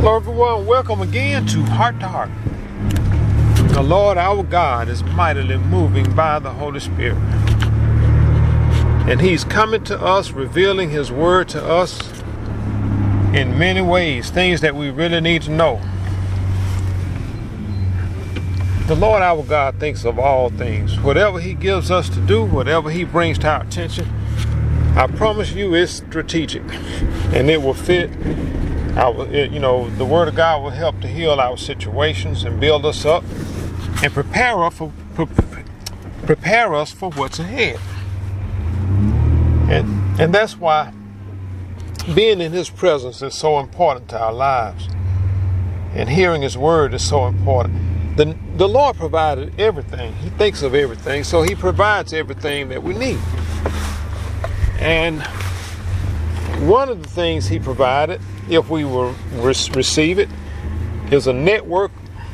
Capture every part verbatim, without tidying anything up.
Hello everyone, welcome again to Heart to Heart. The Lord our God is mightily moving by the Holy Spirit. And He's coming to us, revealing His word to us in many ways, things that we really need to know. The Lord our God thinks of all things. Whatever He gives us to do, whatever He brings to our attention, I promise you it's strategic and it will fit. Our, you know, the Word of God will help to heal our situations and build us up and prepare us for pre- prepare us for what's ahead. And and that's why being in His presence is so important to our lives. And hearing His word is so important. The, the Lord provided everything. He thinks of everything, so He provides everything that we need. And one of the things He provided, if we will re- receive it, is a network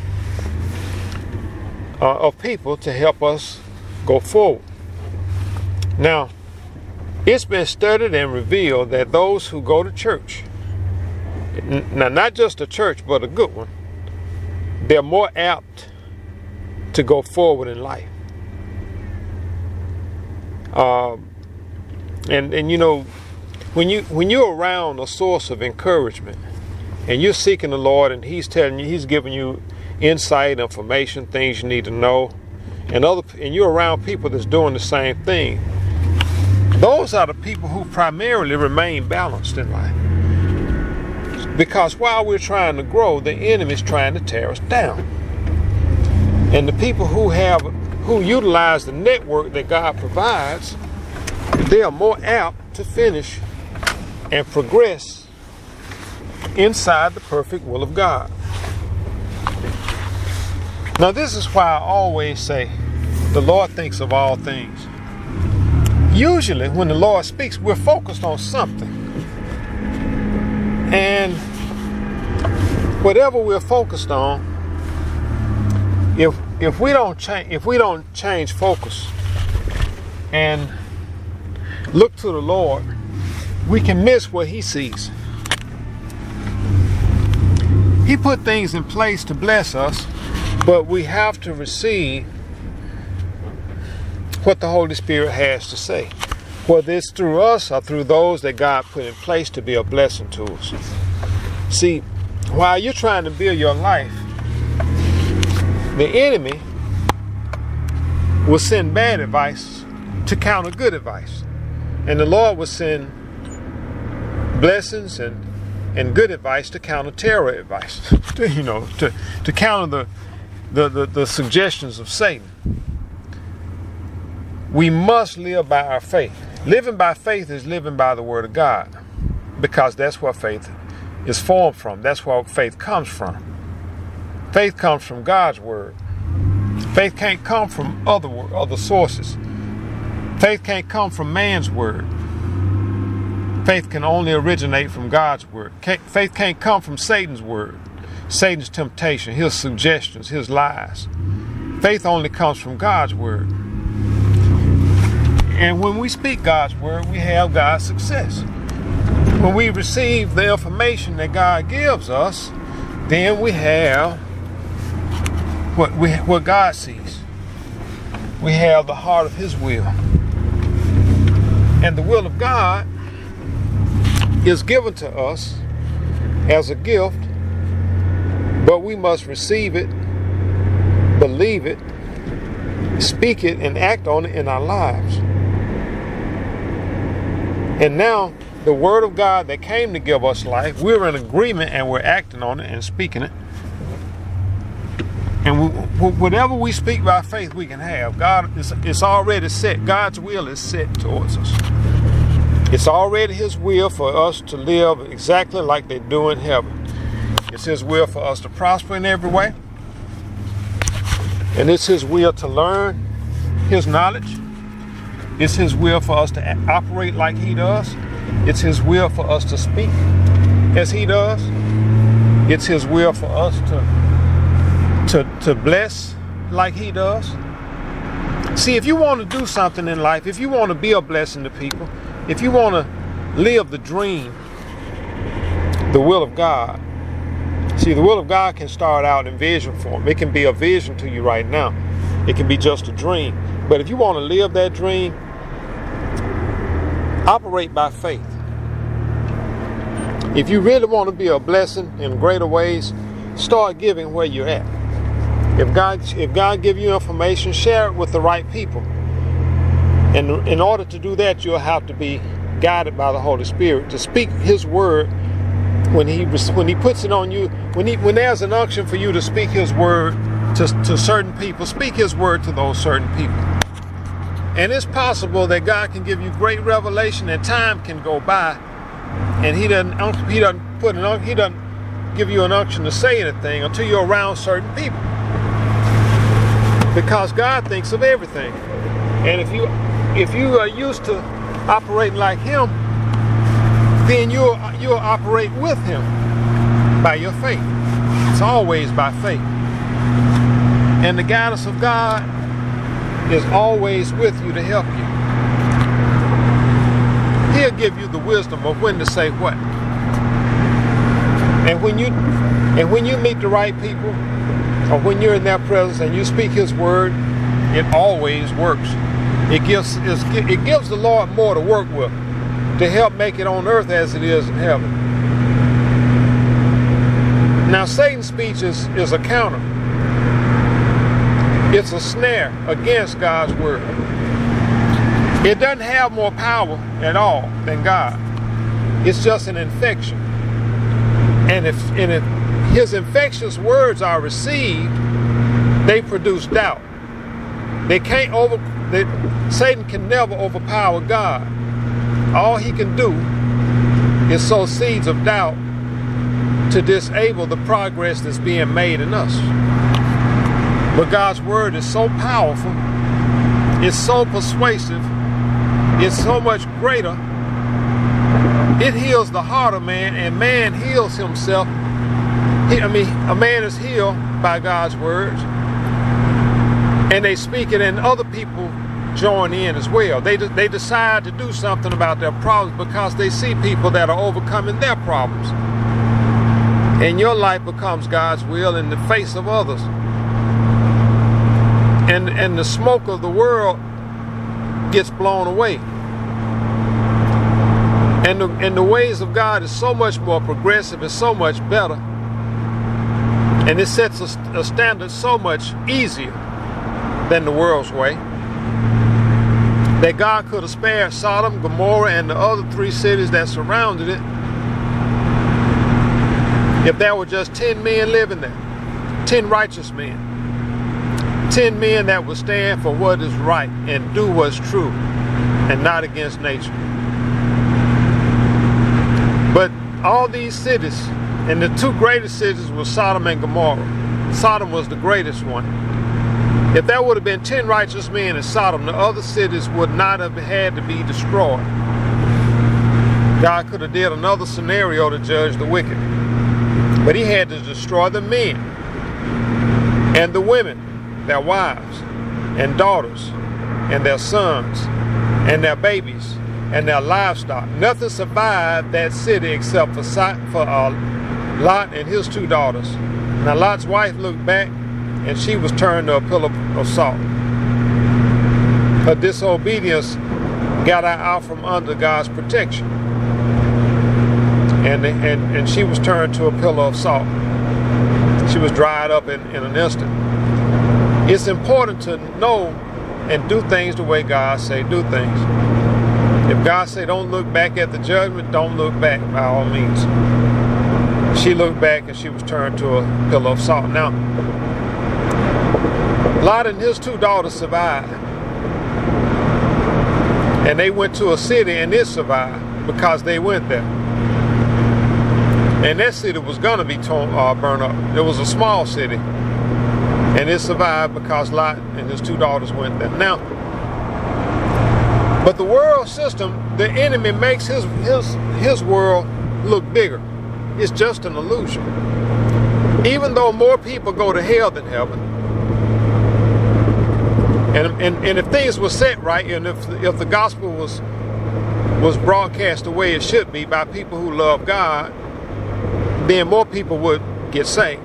uh, of people to help us go forward. Now, it's been studied and revealed that those who go to church, n- now not just a church, but a good one, they're more apt to go forward in life. Um, and and you know, when you when you're around a source of encouragement, and you're seeking the Lord, and He's telling you, He's giving you insight, information, things you need to know, and other, and you're around people that's doing the same thing. Those are the people who primarily remain balanced in life. Because while we're trying to grow, the enemy's trying to tear us down. And the people who have, who utilize the network that God provides, they are more apt to finish and progress inside the perfect will of God. Now, this is why I always say the Lord thinks of all things. Usually, when the Lord speaks, we're focused on something. And whatever we're focused on, if if we don't change, if we don't change focus and look to the Lord, we can miss what He sees. He put things in place to bless us, but we have to receive what the Holy Spirit has to say, whether it's through us or through those that God put in place to be a blessing to us. See, while you're trying to build your life, the enemy will send bad advice to counter good advice. And the Lord will send blessings and, and good advice to counter terror advice, to, you know, to, to counter the, the, the, the suggestions of Satan. We must live by our faith. Living by faith is living by the Word of God, because that's where faith is formed from. That's where faith comes from. Faith comes from God's Word. Faith can't come from other other sources. Faith can't come from man's word. Faith can only originate from God's word. Faith can't come from Satan's word, Satan's temptation, his suggestions, his lies. Faith only comes from God's word. And when we speak God's word, we have God's success. When we receive the information that God gives us, then we have what we what God sees. We have the heart of His will. And the will of God is given to us as a gift, but we must receive it, believe it, speak it, and act on it in our lives. And now, the Word of God that came to give us life, we're in agreement and we're acting on it and speaking it. And we, whatever we speak by faith, we can have. God, is, it's already set. God's will is set towards us. It's already His will for us to live exactly like they do in heaven. It's His will for us to prosper in every way. And it's His will to learn His knowledge. It's His will for us to operate like He does. It's His will for us to speak as He does. It's His will for us to To, to bless like He does. See, if you want to do something in life, if you want to be a blessing to people, if you want to live the dream, the will of God, See, the will of God can start out in vision form. It can be a vision to you right now. It can be just a dream. But if you want to live that dream, operate by faith. If you really want to be a blessing in greater ways, start giving where you're at. If God, if God give you information, share it with the right people. And in order to do that, you'll have to be guided by the Holy Spirit to speak His word when He when He puts it on you. When he when there's an unction for you to speak His word to, to certain people, speak His word to those certain people. And it's possible that God can give you great revelation, and time can go by, and He doesn't He doesn't put an He doesn't give you an unction to say anything until you're around certain people. Because God thinks of everything. And if you if you are used to operating like Him, then you'll you'll operate with Him by your faith. It's always by faith. And the guidance of God is always with you to help you. He'll give you the wisdom of when to say what. And when you and when you meet the right people, or when you're in their presence and you speak His word, it always works. It gives it gives the Lord more to work with, to help make it on earth as it is in heaven. Now, Satan's speech is, is a counter. It's a snare against God's word. It doesn't have more power at all than God. It's just an infection. And if, and if his infectious words are received, they produce doubt. They can't over. They, Satan can never overpower God. All he can do is sow seeds of doubt to disable the progress that's being made in us. But God's word is so powerful, it's so persuasive, it's so much greater. It heals the heart of man, and man heals himself. He, I mean, a man is healed by God's words, and they speak it, and other people join in as well. They they decide to do something about their problems because they see people that are overcoming their problems. And your life becomes God's will in the face of others. And and the smoke of the world gets blown away. And the, and the ways of God is so much more progressive, it's so much better. And it sets a, a standard so much easier than the world's way. That God could have spared Sodom, Gomorrah, and the other three cities that surrounded it if there were just ten men living there, ten righteous men, ten men that would stand for what is right and do what's true and not against nature. But all these cities, and the two greatest cities were Sodom and Gomorrah. Sodom was the greatest one. If there would have been ten righteous men in Sodom, the other cities would not have had to be destroyed. God could have did another scenario to judge the wicked. But He had to destroy the men and the women, their wives and daughters and their sons and their babies and their livestock. Nothing survived that city except for, for uh, Lot and his two daughters. Now Lot's wife looked back, and she was turned to a pillar of salt. Her disobedience got her out from under God's protection. And, and, and she was turned to a pillar of salt. She was dried up in, in an instant. It's important to know and do things the way God say do things. If God say don't look back at the judgment, don't look back by all means. She looked back and she was turned to a pillar of salt. Now, Lot and his two daughters survived. And they went to a city and it survived because they went there. And that city was going to be torn, uh, burned up. It was a small city. And it survived because Lot and his two daughters went there. Now, but the world system, the enemy makes his, his, his world look bigger. It's just an illusion. Even though more people go to hell than heaven, and, and, and if things were set right, and if, if the gospel was, was broadcast the way it should be by people who love God, then more people would get saved.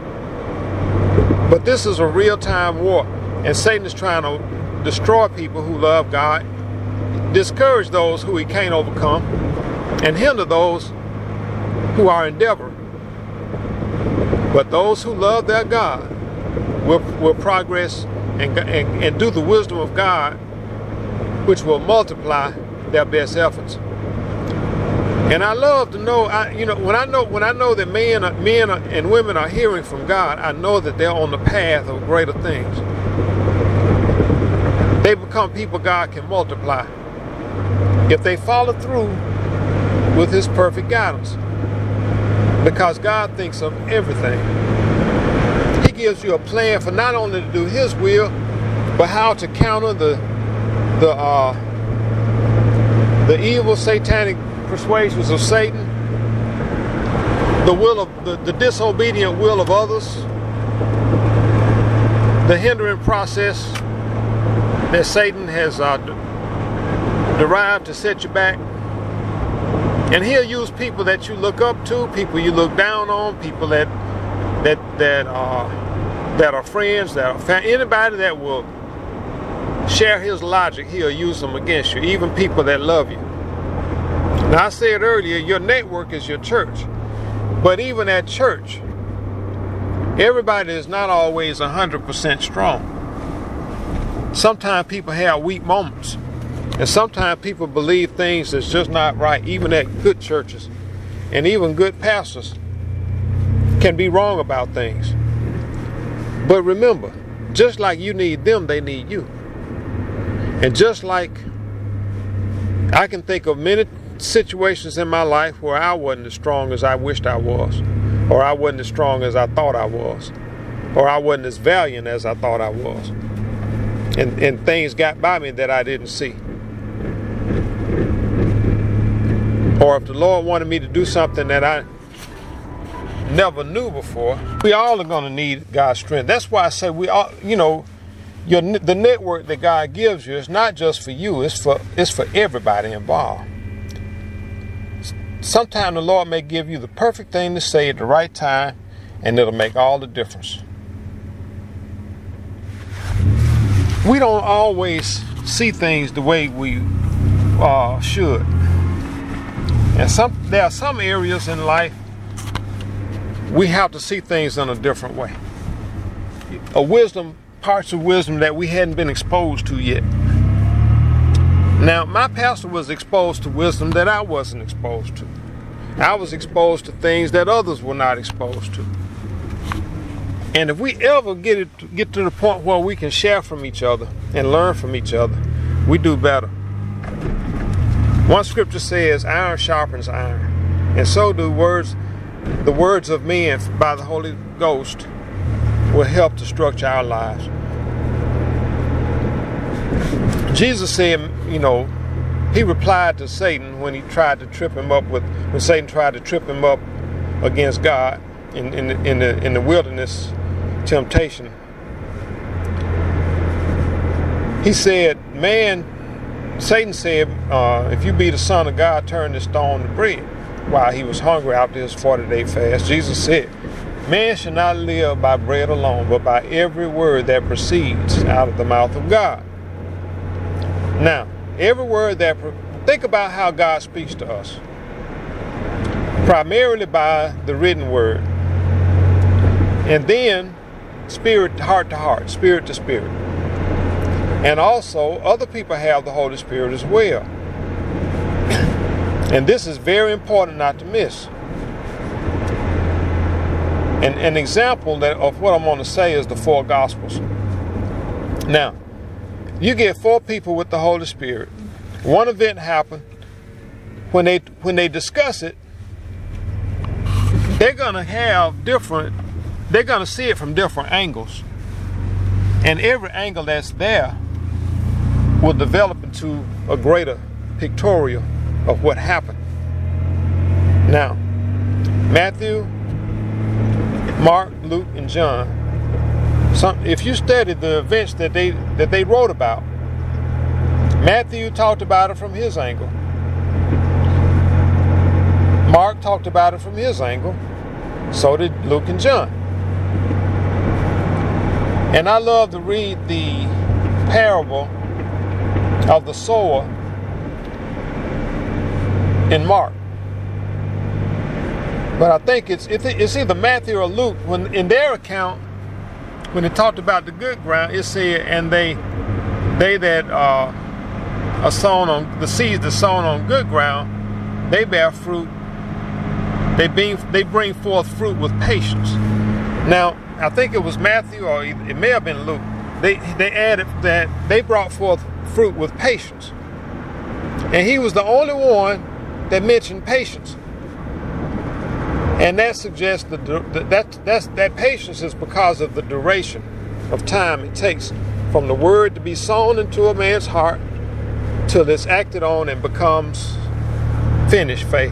But this is a real-time war, and Satan is trying to destroy people who love God, discourage those who he can't overcome, and hinder those who are endeavoring. But those who love their God will, will progress and, and, and do the wisdom of God, which will multiply their best efforts. And I love to know, I, you know, when I know when I know that men, are, men are, and women are hearing from God, I know that they're on the path of greater things. They become people God can multiply if they follow through with His perfect guidance. Because God thinks of everything. He gives you a plan for not only to do His will, but how to counter the the uh, the evil satanic persuasions of Satan, the will of the, the disobedient will of others, the hindering process that Satan has uh, derived to set you back. And He'll use people that you look up to, people you look down on, people that that that are that are friends, that are fa- anybody that will share His logic, He'll use them against you, even people that love you. Now, I said earlier, your network is your church. But even at church, everybody is not always one hundred percent strong. Sometimes people have weak moments. And sometimes people believe things that's just not right, even at good churches. And even good pastors can be wrong about things. But remember, just like you need them, they need you. And just like I can think of many situations in my life where I wasn't as strong as I wished I was, or I wasn't as strong as I thought I was, or I wasn't as valiant as I thought I was, and, and things got by me that I didn't see. Or if the Lord wanted me to do something that I never knew before, we all are going to need God's strength. That's why I say we all, you know, your the network that God gives you is not just for you, it's for it's for everybody involved. Sometimes the Lord may give you the perfect thing to say at the right time, and it'll make all the difference. We don't always see things the way we uh, should. And some there are some areas in life we have to see things in a different way. A wisdom, parts of wisdom that we hadn't been exposed to yet. Now, my pastor was exposed to wisdom that I wasn't exposed to. I was exposed to things that others were not exposed to. And if we ever get it, get to the point where we can share from each other and learn from each other, we do better. One scripture says, iron sharpens iron. And so do words, the words of men by the Holy Ghost will help to structure our lives. Jesus said, you know, He replied to Satan when he tried to trip him up with, when Satan tried to trip him up against God in, in, the, in, the, in the wilderness temptation. He said, man, Satan said, uh, if you be the Son of God, turn this stone to bread. While he was hungry after his forty-day fast, Jesus said, man shall not live by bread alone, but by every word that proceeds out of the mouth of God. Now, every word that, think about how God speaks to us. Primarily by the written word. And then, spirit, heart to heart, spirit to spirit. And also, other people have the Holy Spirit as well. And this is very important not to miss. And an example that, of what I'm going to say is the four Gospels. Now, you get four people with the Holy Spirit. One event happened. When they when they discuss it, they're going to have different, they're going to see it from different angles. And every angle that's there will develop into a greater pictorial of what happened. Now, Matthew, Mark, Luke, and John, some, if you study the events that they that they wrote about, Matthew talked about it from his angle. Mark talked about it from his angle. So did Luke and John. And I love to read the parable of the sower in Mark. But I think it's it's either Matthew or Luke. When in their account, when they talked about the good ground, it said, and they they that uh, are sown on the seeds that sown on good ground, they bear fruit. They bring they bring forth fruit with patience. Now, I think it was Matthew, or it may have been Luke. They they added that they brought forth fruit with patience, and he was the only one that mentioned patience. And that suggests that that that's, that patience is because of the duration of time it takes from the word to be sown into a man's heart till it's acted on and becomes finished faith.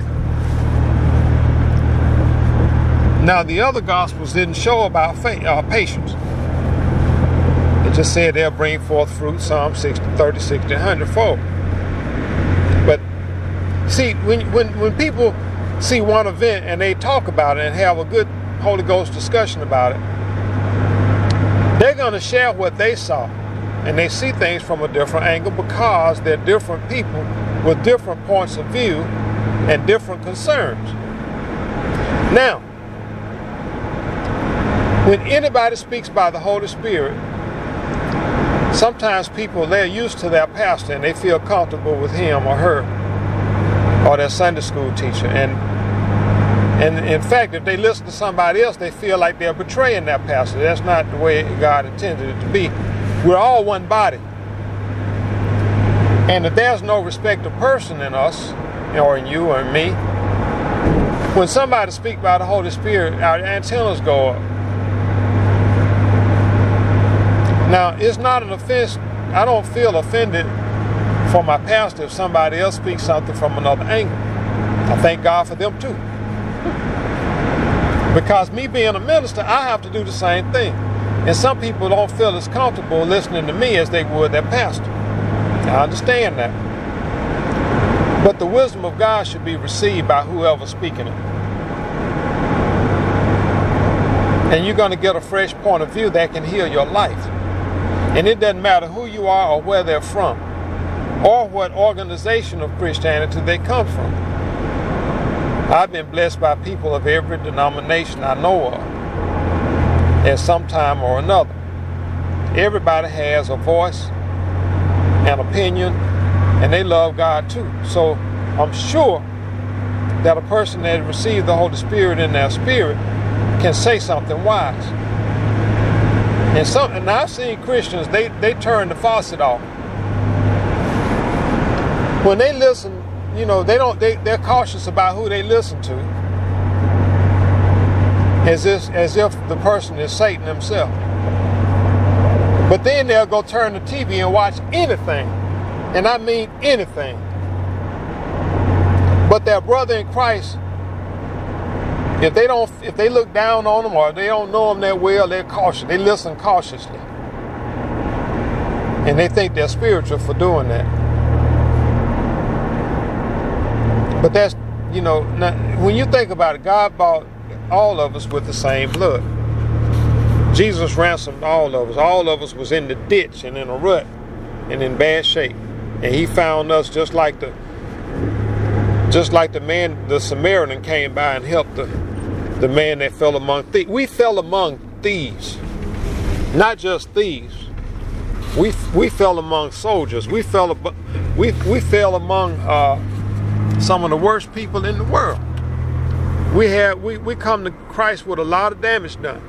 Now, the other gospels didn't show about faith, uh, patience. It just said they'll bring forth fruit, Psalm sixty, thirty, sixty, one hundred fold. But see, when when when people see one event and they talk about it and have a good Holy Ghost discussion about it, they're going to share what they saw, and they see things from a different angle because they're different people with different points of view and different concerns. Now, when anybody speaks by the Holy Spirit, sometimes people, they're used to their pastor and they feel comfortable with him or her or their Sunday school teacher. And and in fact, if they listen to somebody else, they feel like they're betraying their pastor. That's not the way God intended it to be. We're all one body. And if there's no respect of person in us, or in you or in me, when somebody speaks by the Holy Spirit, our antennas go up. Now, it's not an offense. I don't feel offended for my pastor if somebody else speaks something from another angle. I thank God for them too. Because me being a minister, I have to do the same thing. And some people don't feel as comfortable listening to me as they would their pastor. I understand that. But the wisdom of God should be received by whoever's speaking it. And you're going to get a fresh point of view that can heal your life. And it doesn't matter who you are or where they're from, or what organization of Christianity they come from. I've been blessed by people of every denomination I know of at some time or another. Everybody has a voice, an opinion, and they love God too. So I'm sure that a person that received the Holy Spirit in their spirit can say something wise. And some, and I've seen Christians, they, they turn the faucet off. When they listen, you know, they don't they, they're cautious about who they listen to. As if as if the person is Satan himself. But then they'll go turn the T V and watch anything. And I mean anything. But their brother in Christ, If they don't, if they look down on them or they don't know them that well, they're cautious. They listen cautiously, and they think they're spiritual for doing that. But that's, you know, not, when you think about it, God bought all of us with the same blood. Jesus ransomed all of us. All of us was in the ditch and in a rut and in bad shape, and He found us just like the, just like the man, the Samaritan came by and helped the. The man that fell among thieves. We fell among thieves. Not just thieves. We we fell among soldiers. We fell we we fell among uh, some of the worst people in the world. We had we, we come to Christ with a lot of damage done.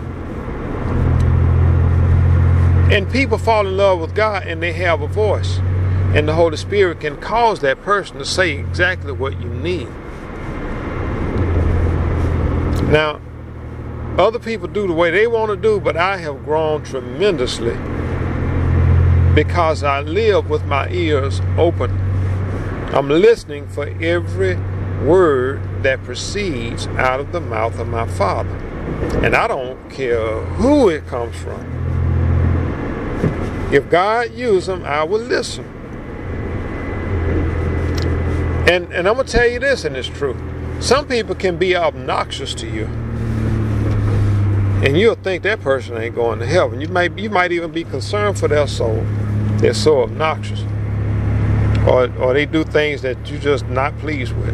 And people fall in love with God and they have a voice. And the Holy Spirit can cause that person to say exactly what you need. Now, other people do the way they want to do, but I have grown tremendously because I live with my ears open. I'm listening for every word that proceeds out of the mouth of my Father. And I don't care who it comes from. If God uses them, I will listen. And, and I'm going to tell you this, and it's true. Some people can be obnoxious to you. And you'll think that person ain't going to heaven. You might, you might even be concerned for their soul. They're so obnoxious. Or, or they do things that you're just not pleased with.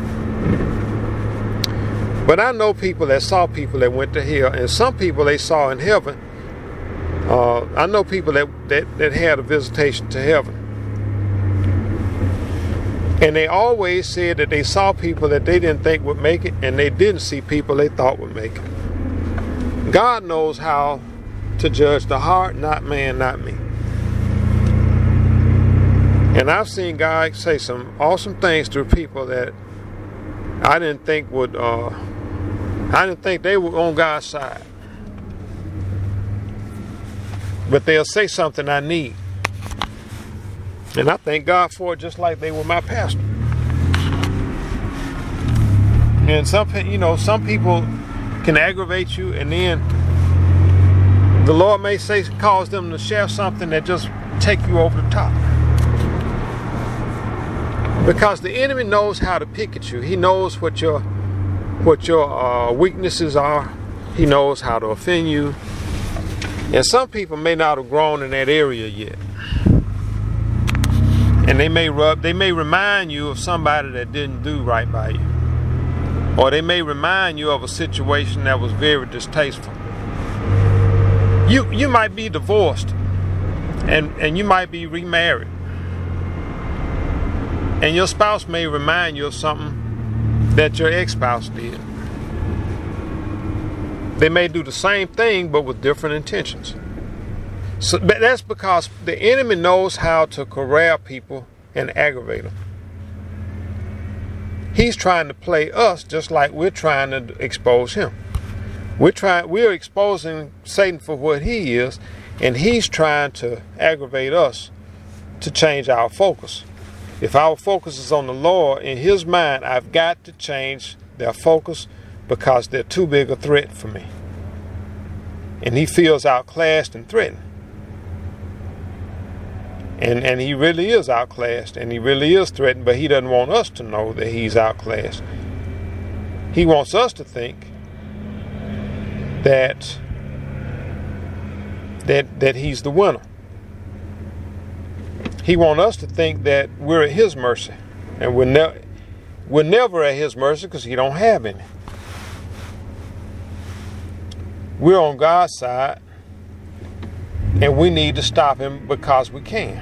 But I know people that saw people that went to hell, and some people they saw in heaven. Uh, I know people that, that, that had a visitation to heaven. And they always said that they saw people that they didn't think would make it, and they didn't see people they thought would make it. God knows how to judge the heart, not man, not me. And I've seen God say some awesome things through people that I didn't think would, uh, I didn't think they were on God's side. But they'll say something I need. And I thank God for it, just like they were my pastor. And some, you know, some people can aggravate you, and then the Lord may say, cause them to share something that just take you over the top. Because the enemy knows how to pick at you. He knows what your what your uh, weaknesses are. He knows how to offend you. And some people may not have grown in that area yet. And they may rub, they may remind you of somebody that didn't do right by you. Or they may remind you of a situation that was very distasteful. You you might be divorced, and, and you might be remarried. And your spouse may remind you of something that your ex-spouse did. They may do the same thing, but with different intentions. So but that's because the enemy knows how to corral people and aggravate them. He's trying to play us just like we're trying to expose him. We're trying, we're exposing Satan for what he is, and he's trying to aggravate us to change our focus. If our focus is on the Lord, in his mind, I've got to change their focus because they're too big a threat for me. And he feels outclassed and threatened. And and he really is outclassed, and he really is threatened, but he doesn't want us to know that he's outclassed. He wants us to think that that that he's the winner. He wants us to think that we're at his mercy, and we're never we're never at his mercy because he don't have any. We're on God's side, and we need to stop him because we can.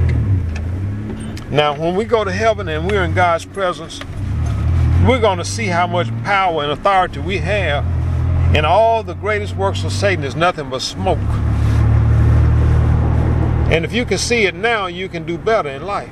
Now, when we go to heaven and we're in God's presence, we're going to see how much power and authority we have, and all the greatest works of Satan is nothing but smoke. And if you can see it now, you can do better in life.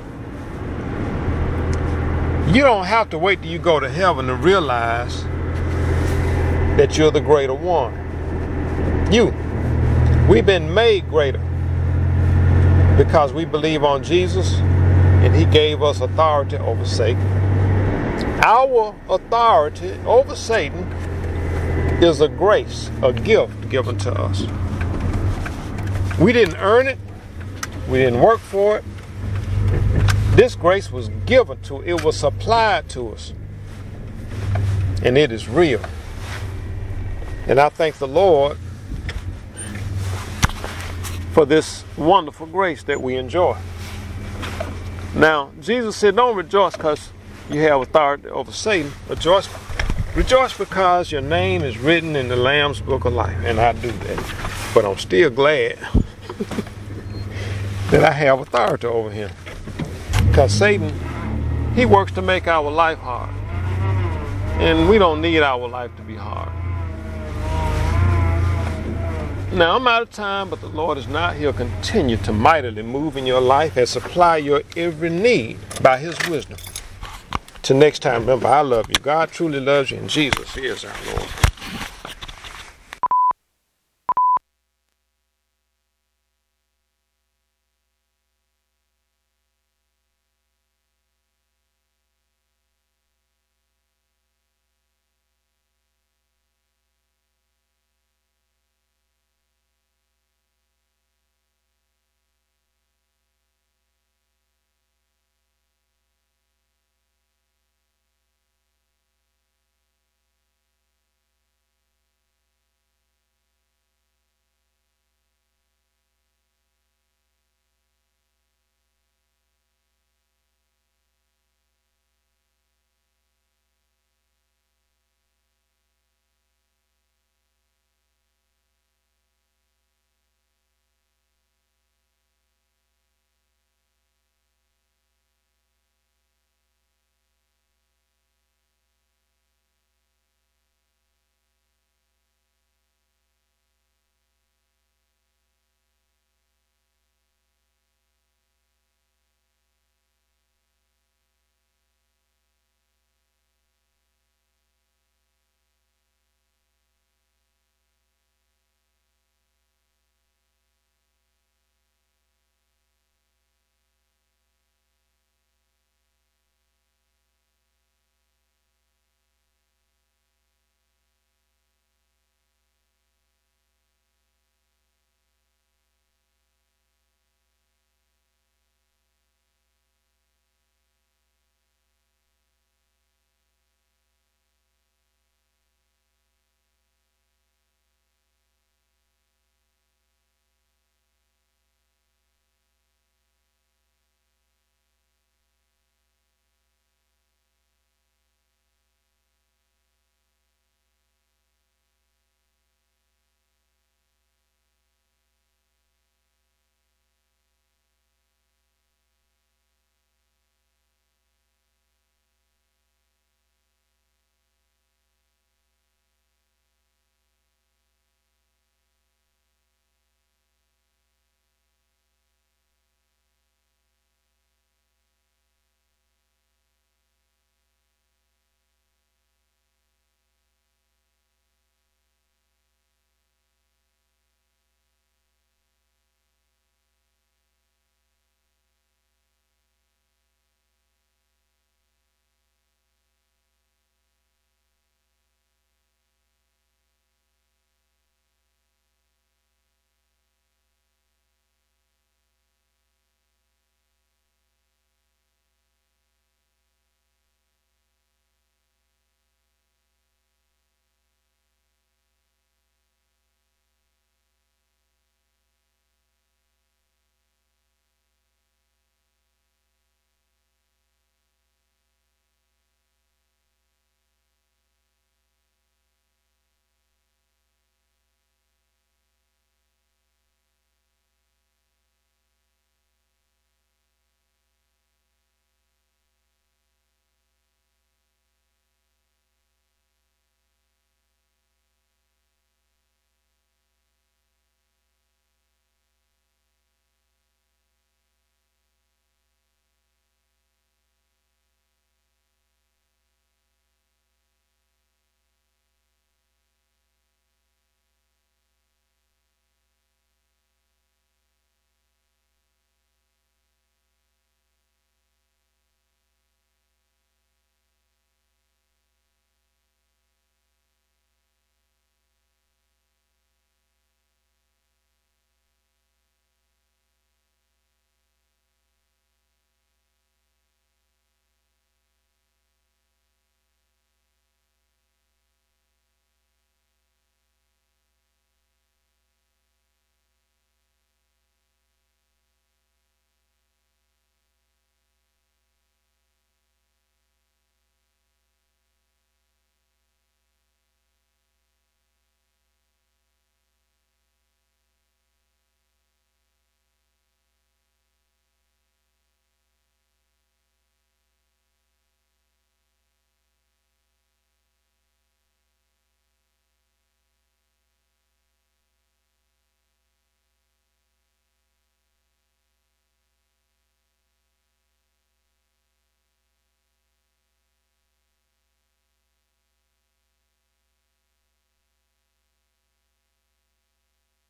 You don't have to wait till you go to heaven to realize that you're the greater one. You. We've been made greater because we believe on Jesus, and he gave us authority over Satan. Our authority over Satan is a grace, a gift given to us. We didn't earn it. We didn't work for it. This grace was given to, it was supplied to us. And it is real. And I thank the Lord for this wonderful grace that we enjoy. Now, Jesus said, don't rejoice because you have authority over Satan. Rejoice, rejoice because your name is written in the Lamb's Book of Life. And I do that. But I'm still glad that I have authority over him. Because Satan, he works to make our life hard. And we don't need our life to be hard. Now, I'm out of time, but the Lord is not. He'll continue to mightily move in your life and supply your every need by his wisdom. Till next time, remember, I love you. God truly loves you, and Jesus is our Lord.